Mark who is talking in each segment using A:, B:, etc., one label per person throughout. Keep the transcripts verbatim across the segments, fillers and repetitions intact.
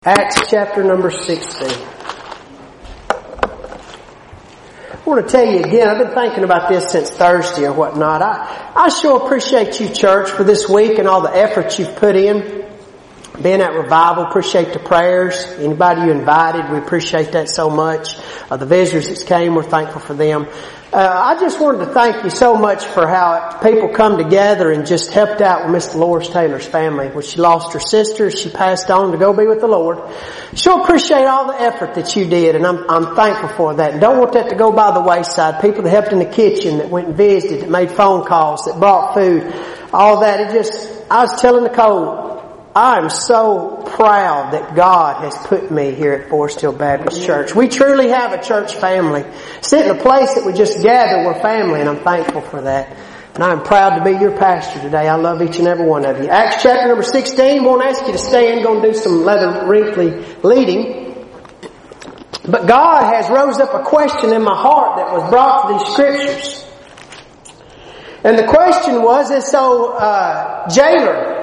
A: Acts chapter number sixteen. I want to tell you again, I've been thinking about this since Thursday or whatnot. I, I sure appreciate you, church, for this week and all the effort you've put in. Being at revival, appreciate the prayers. Anybody you invited, we appreciate that so much. Uh, the visitors that came, we're thankful for them. Uh, I just wanted to thank you so much for how people come together and just helped out with Miss Dolores Taylor's family. When she lost her sister, she passed on to go be with the Lord. Sure appreciate all the effort that you did, and I'm, I'm thankful for that. And don't want that to go by the wayside. People that helped in the kitchen, that went and visited, that made phone calls, that brought food, all that. It just, I was telling Nicole, I'm so proud that God has put me here at Forest Hill Baptist Church. We truly have a church family. Sit in a place that we just gather, we're family, and I'm thankful for that. And I'm proud to be your pastor today. I love each and every one of you. Acts chapter number sixteen, won't ask you to stand, going to do some leather wrinkly leading. But God has rose up a question in my heart that was brought to these scriptures. And the question was, is so, uh, jailer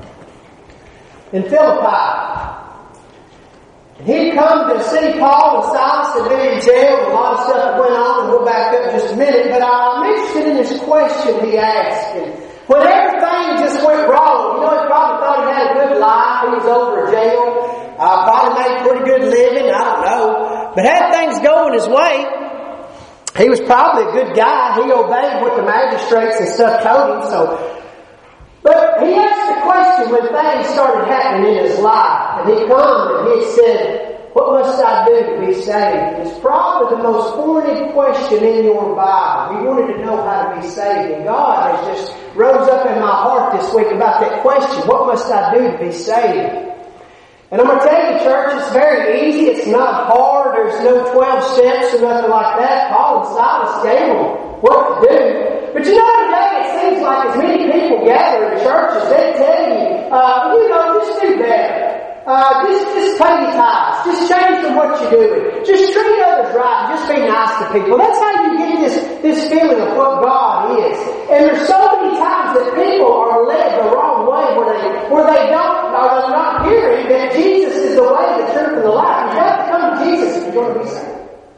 A: in Philippi. And he'd come to see Paul and Silas had been in jail, and a lot of stuff went on, and we'll back up just a minute. But I'm interested in this question he asked. And when everything just went wrong, you know, he probably thought he had a good life. He was over a jail. Uh, probably made a pretty good living. I don't know. But had things going his way. He was probably a good guy. He obeyed what the magistrates and stuff told him. So But he asked the question when things started happening in his life. And he come and he said, what must I do to be saved? It's probably the most pointed question in your Bible. He wanted to know how to be saved. And God has just rose up in my heart this week about that question. What must I do to be saved? And I'm going to tell you, church, it's very easy. It's not hard. There's no twelve steps or nothing like that. Paul and Silas gave them what to do. But you know, today it seems like as many people gather in churches, they tell you, uh, you know, just do better. Uh, just, just pay your tithes. Just change from what you're doing. Just treat others right. Just be nice to people. That's how you get this, this feeling of what God is. And there's so many times that people are led the wrong way where they, where they don't, or they're not hearing that Jesus is the way, the truth, and the life. You have to come to Jesus if you're going to be saved.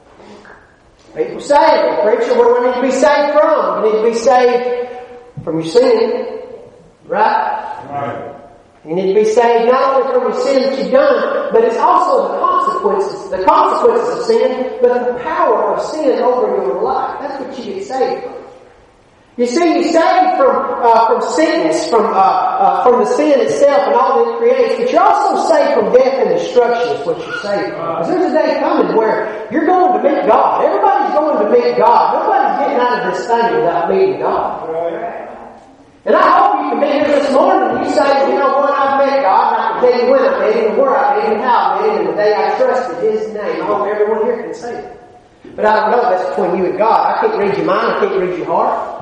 A: People say, well, preacher, what do I need to be saved from? You need to be saved from your sin. Right? Right. You need to be saved not only from your sin that you've done, but it's also the consequences, the consequences of sin, but the power of sin over your life. That's what you get saved from. You see, you're saved from uh, from sickness, from uh, uh, from the sin itself and all that it creates, but you're also saved from death and destruction is what you're saved from. Because there's a day coming where you're going to meet God. Everybody's going to meet God. Nobody's getting out of this thing without meeting God. And I hope you can be here this morning and you say, you know what, I've met God, and I can tell you when I met Him, and where I met Him, and how I met Him, and the day I trusted His name. I hope everyone here can say it. But I don't know, that's between you and God. I can't read your mind, I can't read your heart.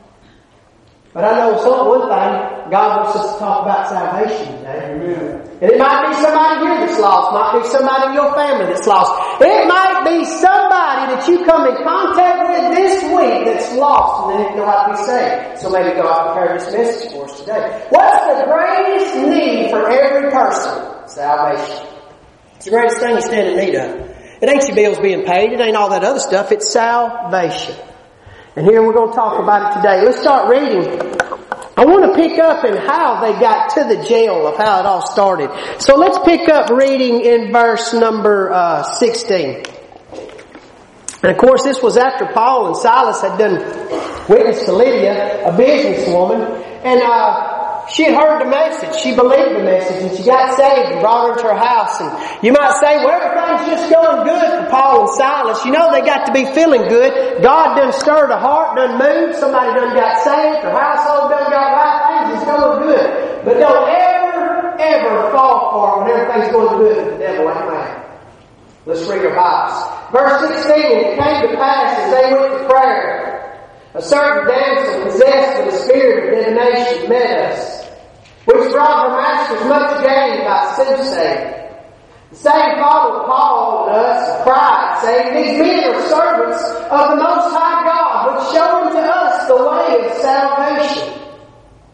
A: But I know some, one thing, God wants us to talk about salvation today. Amen. And it might be somebody here that's lost. Might be somebody in your family that's lost. It might be somebody that you come in contact with this week that's lost and they didn't know how to be saved. So maybe God prepared this message for us today. What's the greatest need for every person? Salvation. It's the greatest thing you stand in need of. It ain't your bills being paid. It ain't all that other stuff. It's salvation. And here we're going to talk about it today. Let's start reading. I want to pick up in how they got to the jail, of how it all started. So let's pick up reading in verse number uh, sixteen. And of course this was after Paul and Silas had done witness to Lydia, a businesswoman. And uh she had heard the message. She believed the message and she got saved and brought her into her house. And you might say, well, everything's just going good for Paul and Silas. You know, they got to be feeling good. God done stirred the heart, done moved. Somebody done got saved. Their household done got right. Things is going good. But don't ever, ever fall for it when everything's going good. The devil ain't mad. Let's read our Bibles. Verse sixteen, and it came to pass as they went to prayer, a certain damsel possessed with a spirit of divination met us, which brought her masters much gain by soothsaying. The same followed Paul and us, and cried, saying, these men are servants of the Most High God, which show unto us the way of salvation.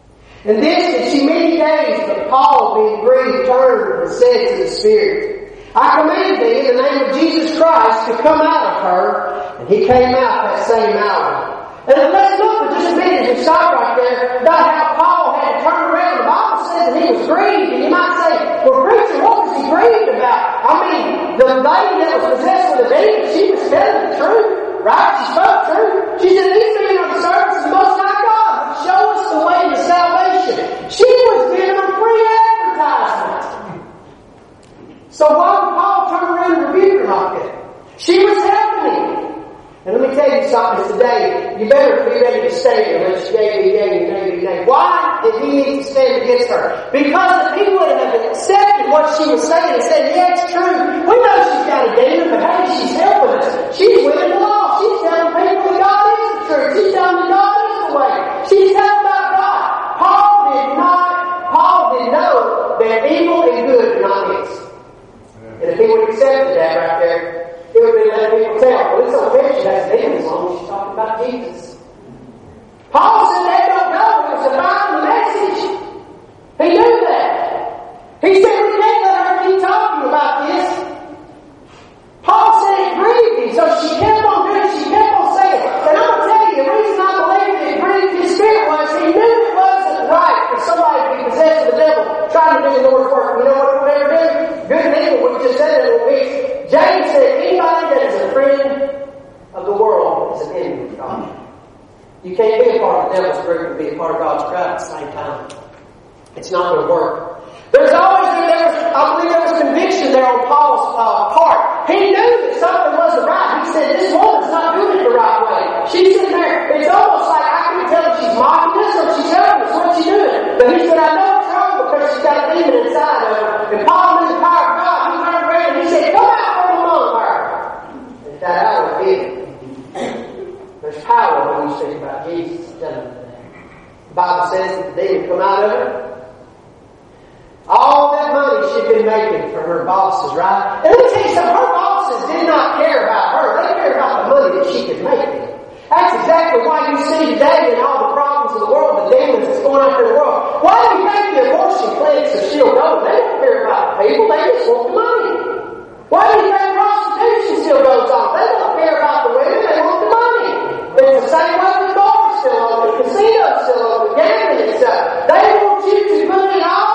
A: And this did she many days, but Paul, being grieved, turned and said to the Spirit, I command thee in the name of Jesus Christ to come out of her. And he came out that same hour. And let's look for just a minute and stop right there about how Paul had to turn around. The Bible says that he was grieved. And you might say, well, preacher, what was he grieved about? I mean, the lady that was possessed with a demon, she was telling the truth, right? She spoke truth. She said, these men are the servants of the Most High God. Show us the way to salvation. She was giving them free advertisement. So why would Paul turn around and rebuke her like that? She was helping him. And let me tell you something today. You better be ready to stand when she gave me, gave me, gave me, gave me. Why did he need to stand against her? Because if he would have accepted what she was saying and said, yeah, it's true. We know she's got a demon, but hey, she's helping us. She's winning the law. She's telling people that God is the truth. She's telling them God is the way. She's telling about God. Paul did not, Paul did know that evil and good are not mixed. And if he would have accepted that right there, it would be letting people tell, well, it's okay, she has demons on when she's talking about Jesus. Paul said they don't know. It was about the message. He knew that. He said we can't let her keep talking about this. Paul said it grieved him, so she kept on doing it. She kept on saying it. And I'm going to tell you, the reason I believe that it grieved his spirit was he knew it wasn't right for somebody to be possessed with the devil trying to do the Lord's work. You know what we ever do? Good and evil, we just said it a little bit. James said, anybody that is a friend of the world is an enemy of God. You can't be a part of the devil's group and be a part of God's crowd at the same time. It's not going to work. There's always, there was, I believe there was conviction there on Paul's uh, part. He knew that something wasn't right. He said, this woman's not doing it the right way. She's sitting there. It's almost like I can tell if she's mocking us or she's helping us. What's she doing? But he said, I know it's wrong because she's got a demon inside of her. And Paul knew the power of God. He turned around and he said, come out from among her. And that hour did. There's power when you speak about Jesus. The Bible says that the demon come out of her. All that money she'd been making for her bosses, right? And let me tell you something, her bosses did not care about her. They cared about the money that she could make them. That's exactly why you see today in all the problems of the world, the demons that's going out there in the world. Why do you think the abortion clinics are still going? They don't care about the people, they just want the money. Why do you think prostitution still goes on? They don't care about the women, they want the money. It's the same way the bars still open, the casinos still open, gambling and stuff. They want you to put in all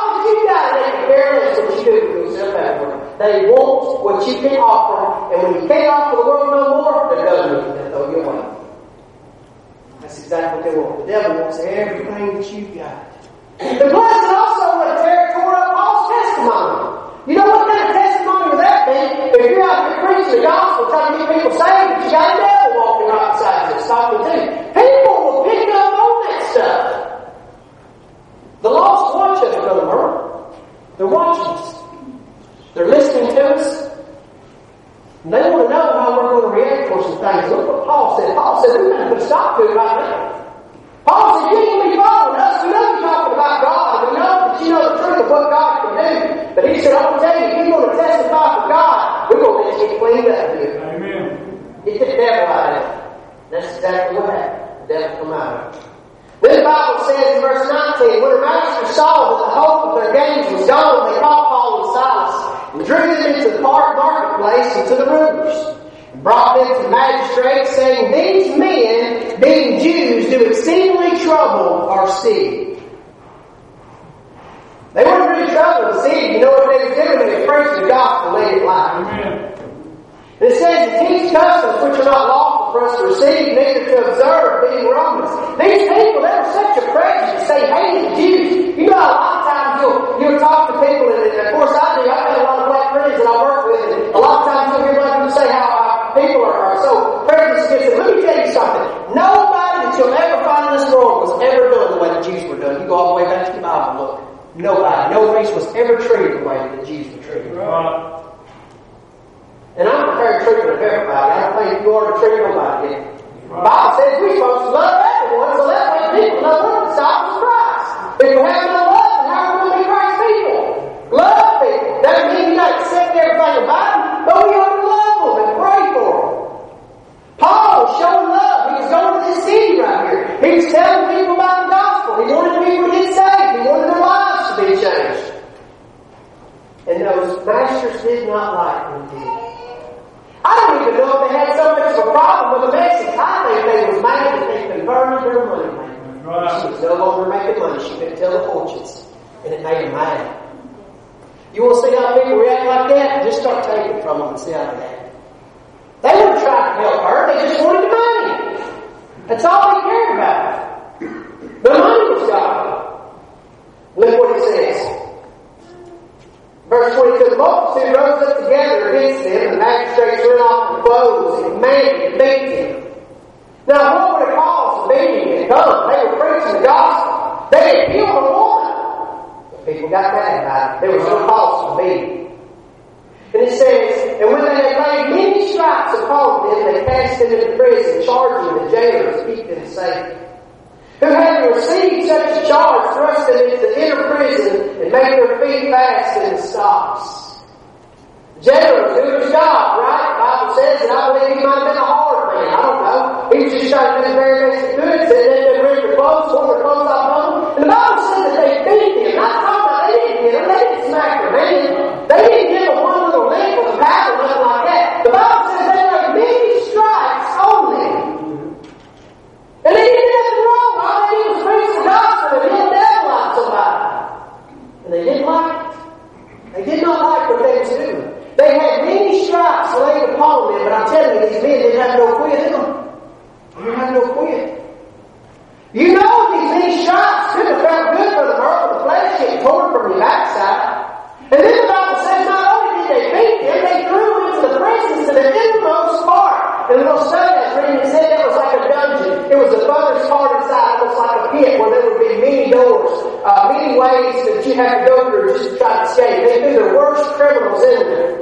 A: They want what you can offer, and when you can't offer the world no more, they're done with you. They'll throw you away. That's exactly what they want. The devil wants everything that you've got. The blessing also would have tore up Paul's testimony. You know what kind of testimony would that be? If you're out there preaching the gospel, trying to get people saved, but you got a devil walking right beside you, talking to you. People will pick up on that stuff. The lost watch us, Brother Merle. They're watching us. They're listening to us. And they want to know how we're going to react for some things. Look what Paul said. Paul said, we're going to put a stop to it right now. Paul said, you ain't going to be following us. We know you're talking about God. We know that you know the truth of what God can do. But he said, I'm going to tell you, if you're going to testify for God, we're going to let you get cleaned up here. Amen. Get the devil out of it. That's exactly what happened. The devil come out of it. Then the Bible says in verse nineteen, when the master saw that the hope of their gains was gone, they caught Paul and Silas and drew them into the marketplace and to the rulers, and brought them to magistrates, saying, these men, being Jews, do exceedingly trouble our city. They weren't really troubling the city. You know what they were doing? They were preaching the gospel late at night. Amen. And it says, to teach customs which are not lawful for us to receive, neither to observe, being Romans. These people, they were such a prejudice. They hated Jews. You know, a lot of times you'll, you'll talk to people, and of course I do. I've got a lot of black friends that I work with, and a lot of times you'll hear them say how uh, people are, are so prejudiced against them. Let me tell you something. Nobody that you'll ever find in this world was ever done the way the Jews were done. You go all the way back to the Bible, look. Nobody. No race was ever treated the way that the Jews were treated. Right. And I'm prepared to treat of everybody. I don't think you ought to treat nobody yet. The Bible says we're supposed to love everyone, so that way people know we're the disciples of Christ. If we have no love, then how are we going to be Christ's people? Love people. Doesn't mean you got to accept everything about them, but we ought to love them and pray for them. Paul was showing love. He was going to this city right here. He was telling people about the gospel. He wanted people to get saved. not like when he did. I don't even know if they had so much of a problem with the message. I think they was mad that they converted their money maker. Right. She was no longer making money. She couldn't tell the fortunes. And it made them mad. You want to see how people react like that? Just start taking from them and see how they act. They weren't trying to help her. They just wanted the money. That's all they cared about. The money was God. Look what it says. Verse twenty-two, the multitude rose up together against them, and the magistrates rent off their clothes and commanded to beat them. Now, what would have caused the beating had come? They were preaching the gospel. They had killed a woman. But people got mad about it. There was no cause for beating. And it says, and when they had laid many stripes upon them, they cast them into prison, charging the jailers, keep them safe. Who having received such a charge, thrust them into the inner prison and made their feet fast in the stocks. Jailers do his job, right? The Bible says, and I believe he might have been a hard man. I don't know. He was just trying to do the very best he could. Said they didn't rip their clothes, tore their clothes off of them. And the Bible says that they beat him. Not talking about they didn't hit him. They didn't smack their hand. They didn't give him one little lick with a paddle or nothing like that. The Bible says they laid many stripes on them. And they did nothing wrong. All they did was preach the gospel and hit the devil out of somebody. And they didn't like it. They did not like what they was doing. They had many stripes laid upon them, but I'm telling you, these men didn't have no quit in them. They didn't have no quit. You know these many stripes could have felt good for the birth of the flesh getting torn from your backside. And then the Bible says not only did they beat them, they threw them into the prisons to the innermost part. And we'll study that reading, it said that was like a dungeon. It was the furthest part inside, almost like a pit where there would be many doors, uh, many ways that you have to go through just to try to escape. They threw their worst criminals in there.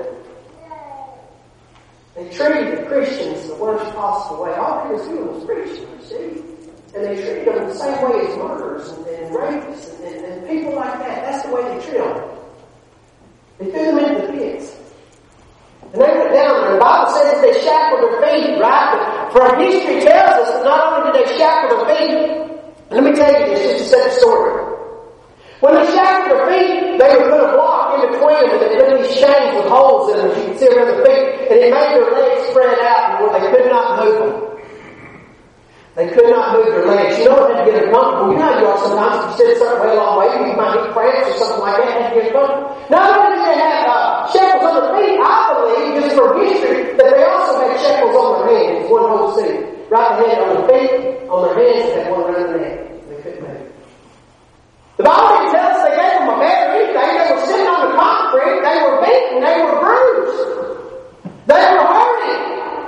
A: They treated the Christians the worst possible way. All they was doing was preaching, you see. And they treated them the same way as murderers and, and rapists and, and, and people like that. That's the way they treated them. They threw them into the pits. And they went down there. The Bible says that they shackled their feet, right? But from history tells us that not only did they shackle their feet, let me tell you this just to set the story. When they shackled their feet, they would put a block in between them and they put these chains with holes in them, as you can see around their feet, and it made their legs spread out where they could not move them. They could not move their legs. You know what had to get uncomfortable? You know how you are sometimes if you sit a certain way a long way, you might get cramps or something like that, and had to get uncomfortable. Not only did they have uh, shackles on their feet, I believe, just from history, that they also had shackles on their hands, one whole suit. Right hand on their feet, on their hands, and had one around their neck. They couldn't move. The Bible didn't tell us they gave them a bed or anything. They were sitting on the concrete, they were beaten, they were bruised. They were hurting.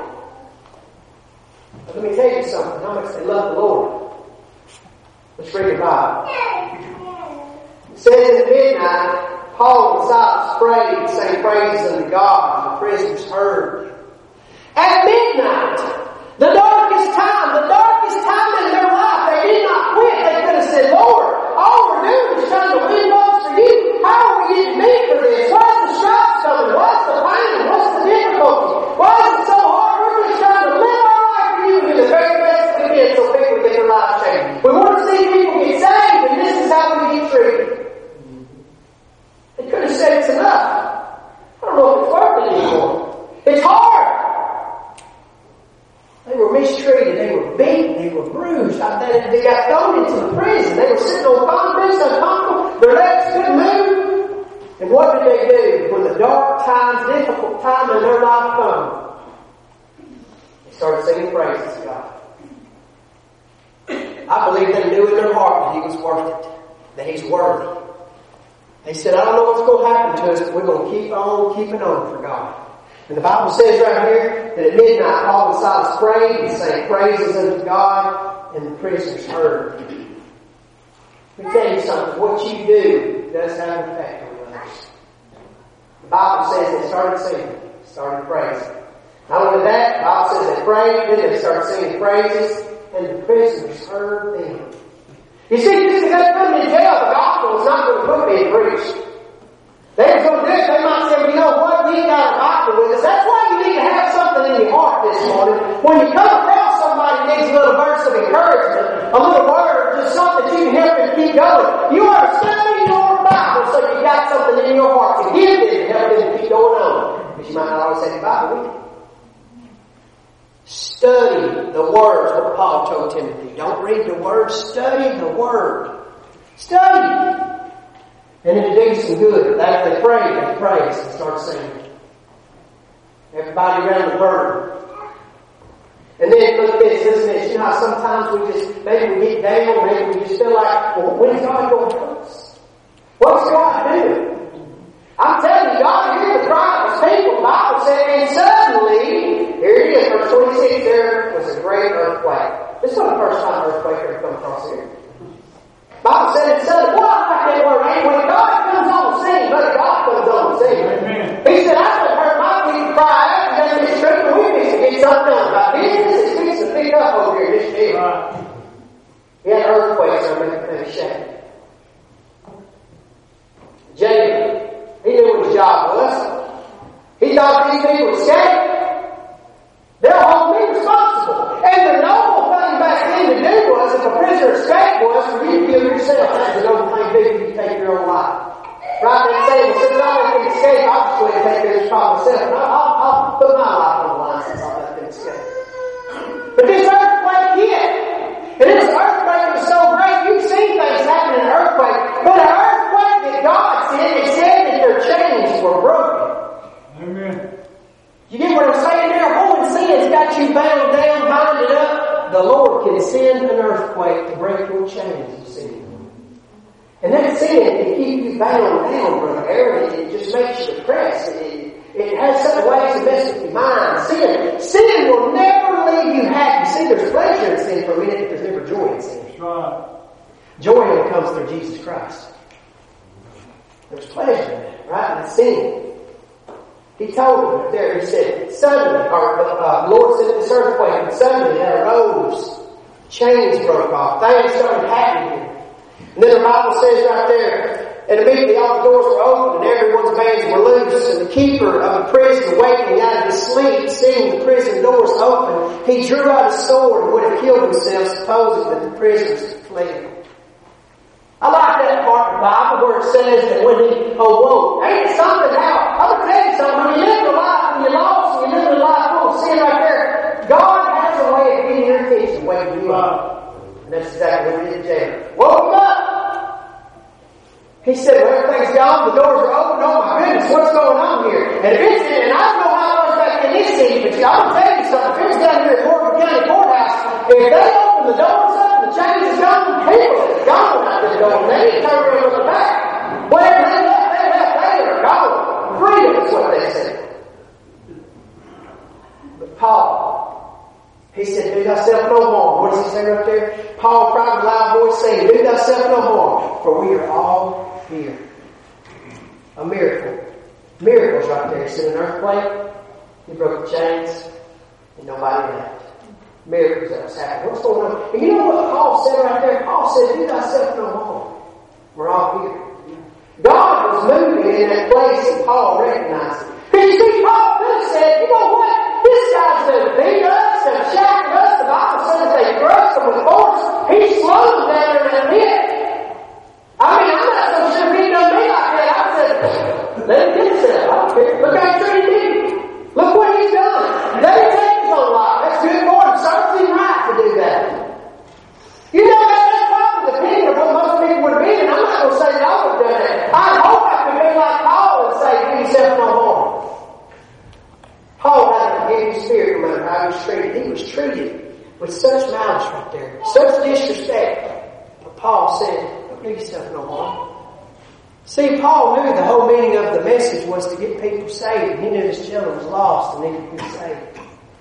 A: But let me tell you something, how much they love the Lord. Let's read the Bible. It says at midnight, Paul and Silas prayed and sang praises unto God, and the prisoners heard. At midnight, the darkest time, the darkest time in their life, they did not quit. They could have said, Lord, all we're doing is trying to win votes for you. How are we getting meat for this? Why is the stripes coming? What's the pain? What's the difficulty? Why is it so hard? We're just trying to live our life for you and do the very best we can so people get their lives changed. We want to see people get saved, and this is how we get treated. They could have said it's enough. I don't know if it's worth it anymore. It's hard. They were mistreated. They were beaten. They were bruised. They got thrown into the prison. They were sitting on concrete, uncomfortable. Their legs couldn't move. And what did they do when the dark times, difficult time in their life come? They started singing praises to God. I believe they knew in their heart that He was worth it. That He's worthy. They said, I don't know what's going to happen to us, but we're going to keep on keeping on for God. And the Bible says right here that at midnight Paul and Silas prayed and sang praises unto God, and the prisoners heard. Let me tell you something. What you do does have an effect on others. The Bible says they started singing, started praising. Not only that, the Bible says they prayed, then they started singing praises, and the prisoners heard them. You see, just because they put me in jail, the gospel is not going to put me in breach. They was going to do it. They might say, well, you know what? We ain't got a gospel with us. That's why you need to have something in your heart this morning. When you come across somebody who needs a little verse of encouragement, a little word, just something that you can help them keep going, you ought to study your Bible so you got something in your heart to give them to help them keep going on. You might not always have your Bible with you. Study the words, what Paul told Timothy. Don't read the word, study the word. Study! And it'll do you some good. After they pray, they praise and start singing. Everybody around the burden. And then look at this, listen to this. You know how sometimes we just, maybe we get down, maybe we just feel like, well, when's God going to help us? What's God doing? I'm telling you, God hears the cry of His people. The Bible said, and suddenly, here it is, verse twenty-six, there was a great earthquake. This is not the first time an earthquake ever come across here. The Bible said, and suddenly, well, I like that word, ain't when God comes on the scene, but God comes on the scene. Amen. He said, I haven't heard my people cry out, and that's this truth, but we need to get something done about business. It's fixing to pick up over here this year. Right. He had earthquakes on everything shaking. Jacob, he knew what his job was. He thought these people escaped. They'll hold me responsible. And the noble thing back then to do was, if a prisoner escaped, was for you to kill yourself. That's the noble thing to do, you take your own life. Right? They say, well, since I can escape, I'll just go ahead and take care of this problem myself. And I'll, I'll, I'll put my life on the line since I can escape. But this earthquake hit. And this earthquake was so great, you've seen things happen in an earthquake. But an earthquake that God sent, it said that their chains were broken. Amen. You get what I'm saying there? Holy sin's got you bound down, binded up. The Lord can send an earthquake to break your chains of sin. And that sin can keep you bound down, Brother Aaron. It just makes you depressed. It, it has some ways to mess with your mind. Sin, sin will never leave you happy. See, there's pleasure in sin for a minute, but there's never joy in sin. That's right. Joy only comes through Jesus Christ. There's pleasure in it, right? In sin. He told them there, he said, suddenly, or uh, the Lord sent this earthquake, and suddenly there arose, chains broke off, things started happening. And then the Bible says right there, and immediately all the doors were open, and everyone's bands were loose, and the keeper of the prison, awakening out of his sleep, seeing the prison doors open, he drew out his sword and would have killed himself, supposing that the prisoners had fled. I like that part of the Bible where it says that when he awoke, ain't it something how, I'm going to tell you something, when you live a life, when you're lost, and you live a life full of sin right there, God has a way of getting your attention, waking you up. And that's exactly what he did in jail. Woke him up! He said, well, everything's gone, the doors are open, oh my goodness, what's going on here? And if it's, and I don't know how it was back in this city, but I'm going to tell you something, if it was down here at Morgan County Courthouse, if they open the doors up, the chains is gone, people is gone out the door, and they didn't turn around on the back. Whatever they left, they left, they were gone. Freedom is what they said. But Paul, he said, do thyself no harm. What does he say right there? Paul cried with a loud voice saying, do thyself no harm, for we are all here. A miracle. Miracles right there. He said an earthquake, he broke the chains, and nobody left. Miracles that was happening. What's going on? And you know what Paul said right there? Paul said, do thyself no harm. We're all here. God was moving in that place and Paul recognized it. Because you see, Paul could have said, you know what? This guy's going to beat us and shackle us. The Bible says they thrust him with force. He slowed them down there in a pit. I mean, I'm not so sure if he done me like that. I said, let him get himself. I don't care. Look how he treated me. Look what he's done. Let him take his own life. That's good for him. Serves him right to do that. You know, that's probably the opinion of what most people would have been, and I'm not going to say that I would have done that. I hope I could be like Paul and say, do yourself no harm. Paul had a forgiving spirit no matter how he was treated. He was treated with such malice right there, such disrespect. But Paul said, don't do yourself no harm. See, Paul knew the whole meaning of the message was to get people saved. He knew his children was lost and needed to be saved.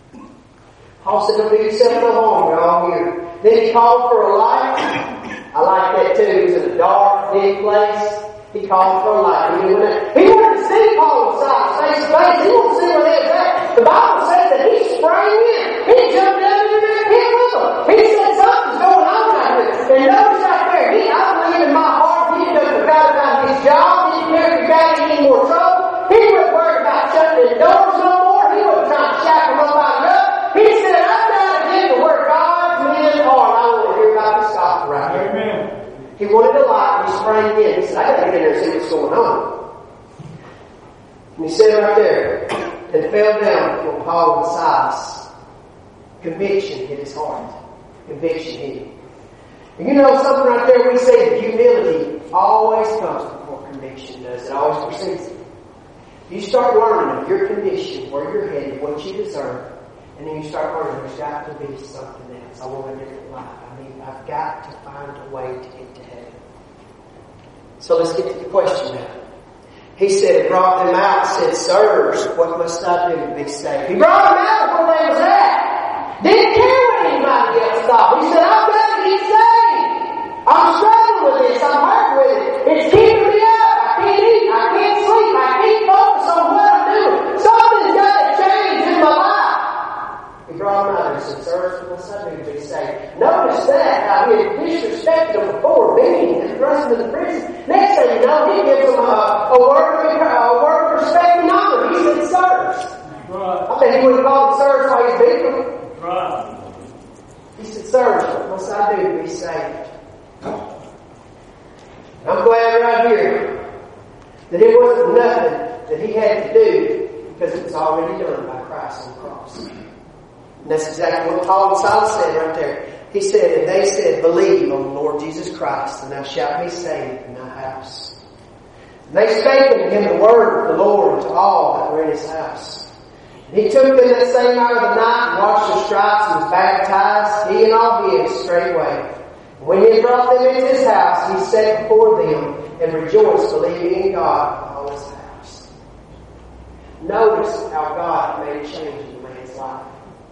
A: Paul said, don't do yourself no harm, we're all here. Then he called for a light. I like that too. He was in a dark, dead place. He called for a light. He wanted, he wanted to see Paul inside, face to face. He wanted to see where they was at. The Bible says that he sprang in. He jumped down in that pit with them. He said something's going on out here. And notice out there, he, I believe in my heart, he didn't forget about his job. He didn't care if he got any more trouble. He wasn't worried about shutting his doors no more. He wasn't trying to shackle nobody up. He said, I'm trying to get to where God's men are. I want to hear about this gospel right here. Amen. He wanted a light and he sprang in. He said, I got to get in there and see what's going on. And he said right there, and fell down before Paul and Silas. Conviction hit his heart. Conviction hit him. And you know something right there, we say that humility always comes before conviction does. It always precedes it. You start learning of your condition, where you're headed, what you deserve, and then you start learning there's got to be something else. I want a different life. I mean, I've got to find a way to get to heaven. So let's get to the question now. He said, it brought them out, said, sirs, what must I do to be saved? He brought them out where they was at. Didn't care what anybody else thought. He said, I've got to get saved. I'm struggling with this. I'm hurt with it. It's keeping me up. I can't eat. I can't sleep. I can't focus on what I'm doing. Something's got to change in my life. He brought them out and said, sirs, what must I do to be saved? Notice that. Now, he had disrespected them before, beating and thrust them into prison. Next thing you know, he gives them a, a word of a word of respect and honor. He said, sirs. Right. I bet he would have called them sirs while he's beating them. Right. He said, sirs, what must I do to be saved? I'm glad right here that it wasn't nothing that he had to do because it was already done by Christ on the cross. And that's exactly what Paul and Silas said right there. He said, and they said, believe on the Lord Jesus Christ, and thou shalt be saved in thy house. And they spake unto him the word of the Lord to all that were in his house. And he took them that same hour of the night and washed their stripes and was baptized, he and all his straightway. And when he had brought them into his house, he set before them and rejoiced, believing in God with all his house. Notice how God made a change in the man's life.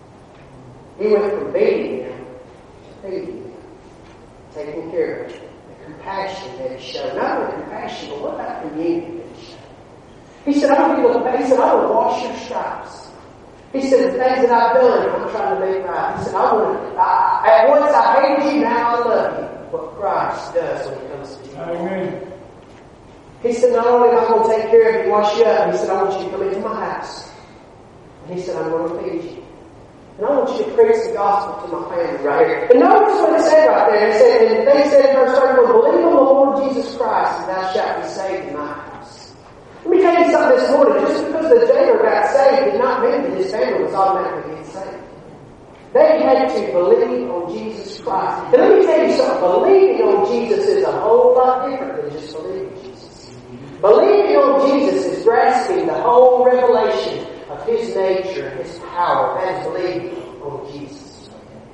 A: He went from beating him to feeding him, taking care of him. The compassion that he showed. Not only compassion, but what about community that he showed? He said, I want you to, he said, I want to wash your stripes. He said, the things that I've done, I'm trying to make right. He said, I want to, I, at once I hated you, now I love you. What Christ does when it comes to you. Amen. He said, not only am I going to take care of you and wash you up, he said, I want you to come into my house. And he said, I'm going to feed you. And I want you to preach the gospel to my family right here. And notice what it said right there. It said, and they said in verse thirty-one, believe on the Lord Jesus Christ, and thou shalt be saved in my house. Let me tell you something this morning. Just because the jailer got saved did not mean that his family was automatically getting saved. They had to believe on Jesus Christ. And let me tell you something. Believing on Jesus is a whole lot different than just believing Jesus. Believing on Jesus is grasping the whole revelation of his nature and his power. That is believing on Jesus.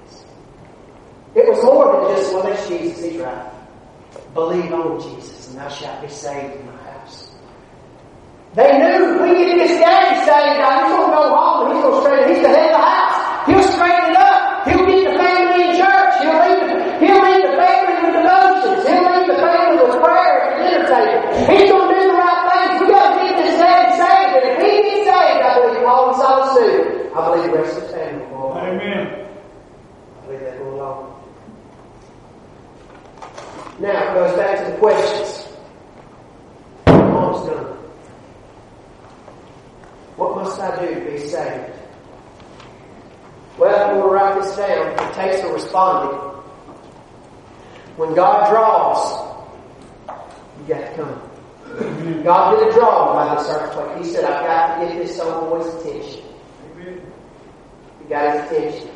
A: It was more than just, well, that's Jesus, he's right. Believe on Jesus, and thou shalt be saved in my house. They knew if we get this daddy saved, now he's going to go home and he's going to straighten. He's the head of the house. He'll straighten it up. He'll get the family in church. He'll lead the, he'll lead the family with devotions. He'll lead the family with prayer at the dinner table. He's going to do the right things. We got to get this daddy saved. And if he gets saved, I believe Paul and Silas knew. I believe the rest of his family will. Amen. I believe that will along. Now it goes back to the questions. Almost done. What must I do to be saved? Well, if you want to write this down, it takes a responding. When God draws, you got to come. God did a draw by this earthquake. He said, I've got to get this old boy's attention. You got his attention.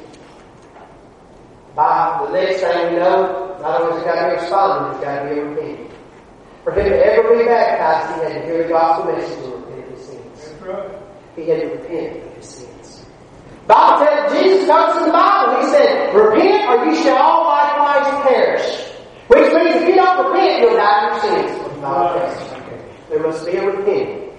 A: By the next thing we know, not only has he got to be responding, he's got to be repenting. For him to ever be baptized, he had to hear the gospel message and repent of his sins. That's right. He had to repent of his sins. The Bible tells Jesus comes in the Bible. He said, repent or you shall all likewise perish. Which means if you don't repent, you'll die in your sins. What the Bible tells us. There must be a repenting.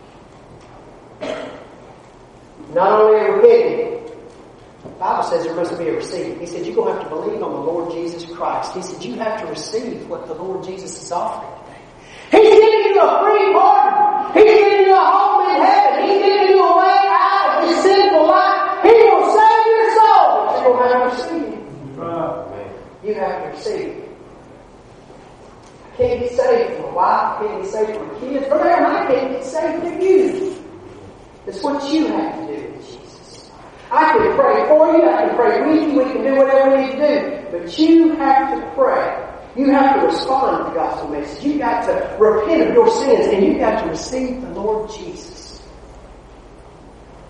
A: Not only a repenting, the Bible says there must be a receiving. He said, you're going to have to believe on the Lord Jesus Christ. He said, you have to receive what the Lord Jesus is offering today. He's giving you a free pardon. He's giving you a home in heaven. He's giving you a way out of this sinful life. He will save your soul, but you're going to have to receive it. Right. You have to receive it. I can't get saved from a wife. I can't get saved from kids. Brother, I can't get saved from you. That's what you have to do with Jesus. I can pray for you. I can pray with you. We can do whatever we need to do. But you have to pray. You have to respond to the gospel message. You've got to repent of your sins, and you've got to receive the Lord Jesus.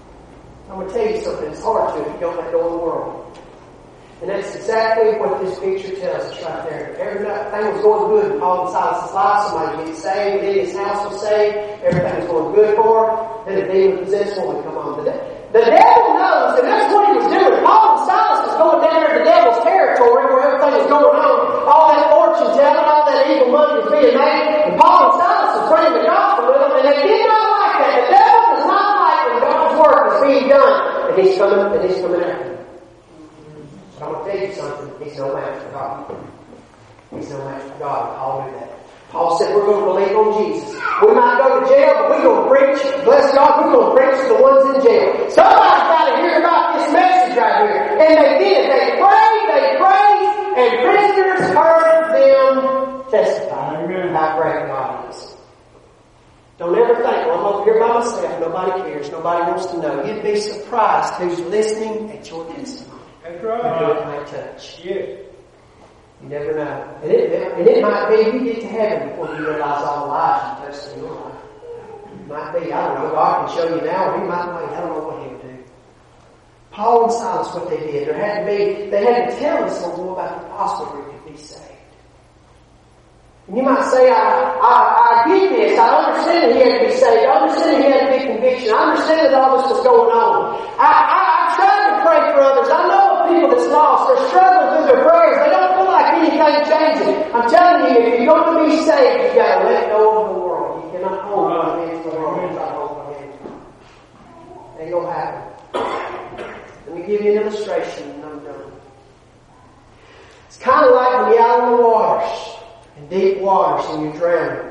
A: I'm going to tell you something. It's hard to if you don't let go of the world. And that's exactly what this picture tells us right there. Everything was going good in Paul and Silas' life. Somebody gets saved. Within his house was saved. Everything was going good for him. Then a demon-possessed woman come on. The, the devil knows, and that's what he was doing. Paul and Silas was going down there to the devil's territory where everything was going on. All that fortune telling, all that evil money was being made. And Paul and Silas was bringing the gospel with them, and they did not like that. The devil does not like when God's work is being done. And he's coming, and he's coming after them. I'm going to tell you something. He's no match for God. He's no match for God. I'll do that. Paul said we're going to believe on Jesus. We might go to jail, but we're going to preach. Bless God, we're going to preach to the ones in jail. Somebody's got to hear about this message right here. And they did. They prayed, they prayed, and prisoners heard them testify. Amen. How great God is. Don't ever think, well, I'm over here by myself. Nobody cares. Nobody wants to know. You'd be surprised who's listening at your testimony. That's right. Do it may touch. Yeah. You never know. And it, and it might be you get to heaven before you realize all the lies you touched in your life. It might be, I don't know, God can show you now, or He might wait. I don't know what He'll do. Paul and Silas, what they did, there had to be, they had to tell us more about the gospel where you could be saved. And you might say, I, I, I get this. I understand that he had to be saved. I understand that he had to be conviction. I understand that all this was going on. I, I, I tried to pray for others. I know of people that's lost. They're struggling through their prayers. They don't feel like anything changing. I'm telling you, if you're going to be saved, you've got to let go of the world. You cannot hold on hands to the world. You cannot hold on hands to the world. Ain't going to happen. Let me give you an illustration and I'm done. It's kind of like when you're out on the waters. In deep waters and you're drowning.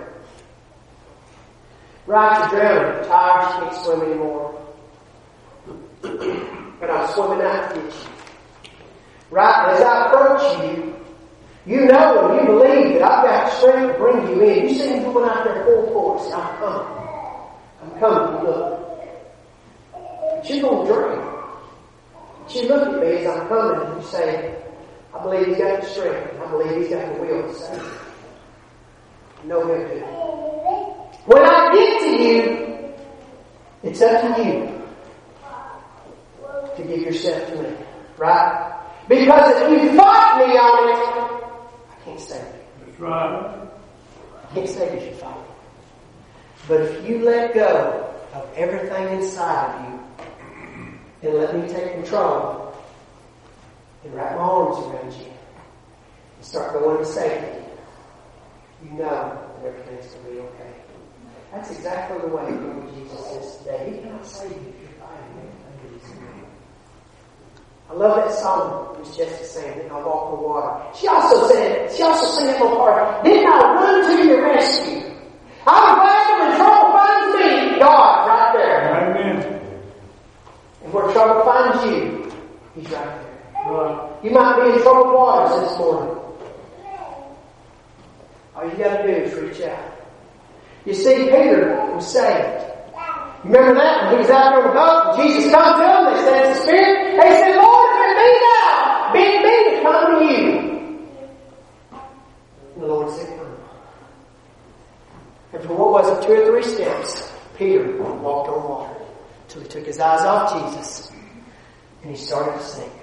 A: Right, you're drowning. You're tired, you can't swim anymore. But I'm swimming out to get you. Right, as I approach you, you know and you believe that I've got strength to bring you in. You see me going out there full force. I'm coming. I'm coming. Look. But you're going to drown. But you look at me as I'm coming and you say, I believe He's got the strength. I believe He's got the will to save me. No, He'll do it. When I get to you, it's up to you to give yourself to me. Right? Because if you fight me on it, I can't save you. That's right. I can't save you if you fight me. But if you let go of everything inside of you and let me take control and wrap my arms around you and start going to safety, you know that everything's going to be okay. That's exactly the way Lord Jesus is today. He cannot save you if you're fighting everything that He's doing. I love that song Miss Jessica sang, Didn't I Walk the Water? She also said, she also sang that little part, Didn't I run to your rescue? I'm glad when trouble finds me, God, right there. Amen. And where trouble finds you, He's right there. Right. You might be in troubled waters this morning. All you got to do is reach out. You see, Peter was saved. Remember that? When he was out there on the boat, Jesus come to him, they said it's the Spirit. They said, Lord, if it be thou, bid me to come to you. And the Lord said, come. And for what was it, two or three steps, Peter walked on water until he took his eyes off Jesus and he started to sink.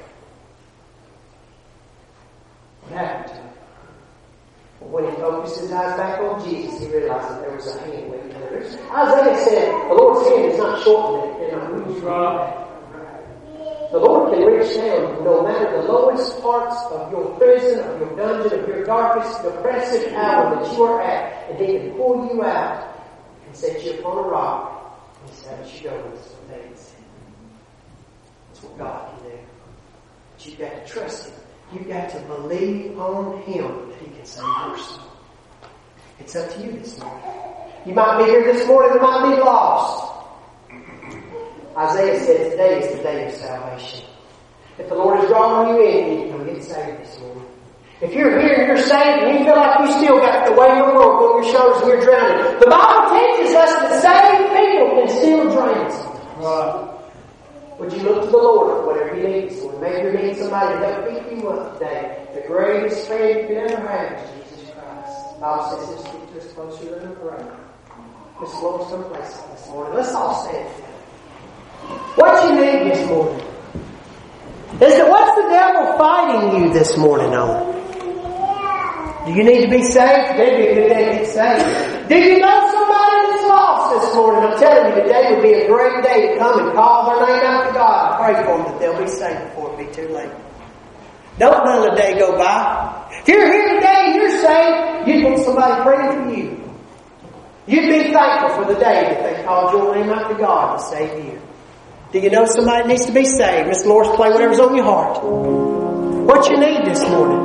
A: What happened to him? When he focused his eyes back on Jesus, he realized that there was a hand waiting there. Isaiah said, the Lord's hand is not shortened, it cannot reach right. The Lord can reach down no matter the lowest parts of your prison, of your dungeon, of your darkest, depressive hour that you are at, and He can pull you out and set you upon a rock and establish you going with some things. That's what God can do. But you've got to trust Him. You've got to believe on Him that He can save your soul. It's up to you this morning. You might be here this morning and might be lost. Isaiah said today is the day of salvation. If the Lord is drawing you in, you can come get saved this morning. If you're here and you're saved and you feel like you still got the weight of the world on your shoulders and you're drowning, the Bible teaches us that saved people can still drown sometimes. Right. Would you look to the Lord for whatever He needs? Or maybe you need somebody to help pick you up today. The greatest friend you could ever have is Jesus Christ. The Bible says He'll speak to us closer than a brother. Let's Lord someplace this morning. Let's all stand together. What you need this morning? Is it, what's the devil fighting you this morning on? Do you need to be saved? Today would be a good day to get saved. Do you know somebody that's lost this morning? I'm telling you, today would be a great day to come and call their name out to God and pray for them that they'll be saved before it be too late. Don't let a day go by. If you're here today and you're saved, you'd want somebody praying for you. You'd be thankful for the day that they called your name out to God to save you. Do you know somebody needs to be saved? Miss Loris, play whatever's on your heart. What you need this morning?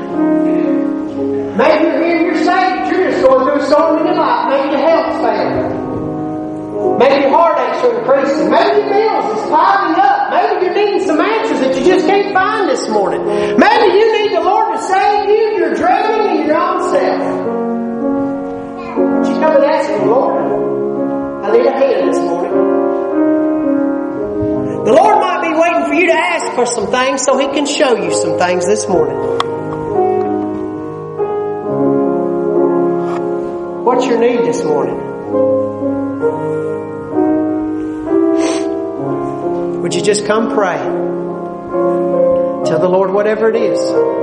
A: Maybe you're here and you're saved, you're just going through a storm in your life. Maybe your health's failing. Maybe your heartaches are increasing. Maybe your bills is piling up. Maybe you're needing some answers that you just can't find this morning. Maybe you need the Lord to save you. You're drowning in your own self. Would you come and ask Him, Lord, I need a hand this morning. The Lord might be waiting for you to ask for some things so He can show you some things this morning. What's your need this morning? Would you just come pray? Tell the Lord whatever it is.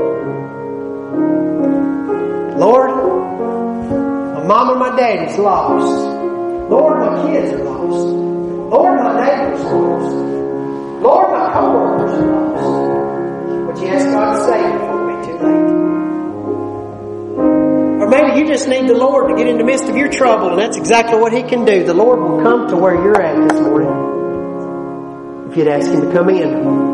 A: Lord, my mom and my daddy's lost. Lord, my kids are lost. Lord, my neighbor's lost. Lord, my co-workers are lost. Would you ask God to save me before it be too late? Or maybe you just need the Lord to get in the midst of your trouble, and that's exactly what He can do. The Lord will come to where you're at this morning if you'd ask Him to come in.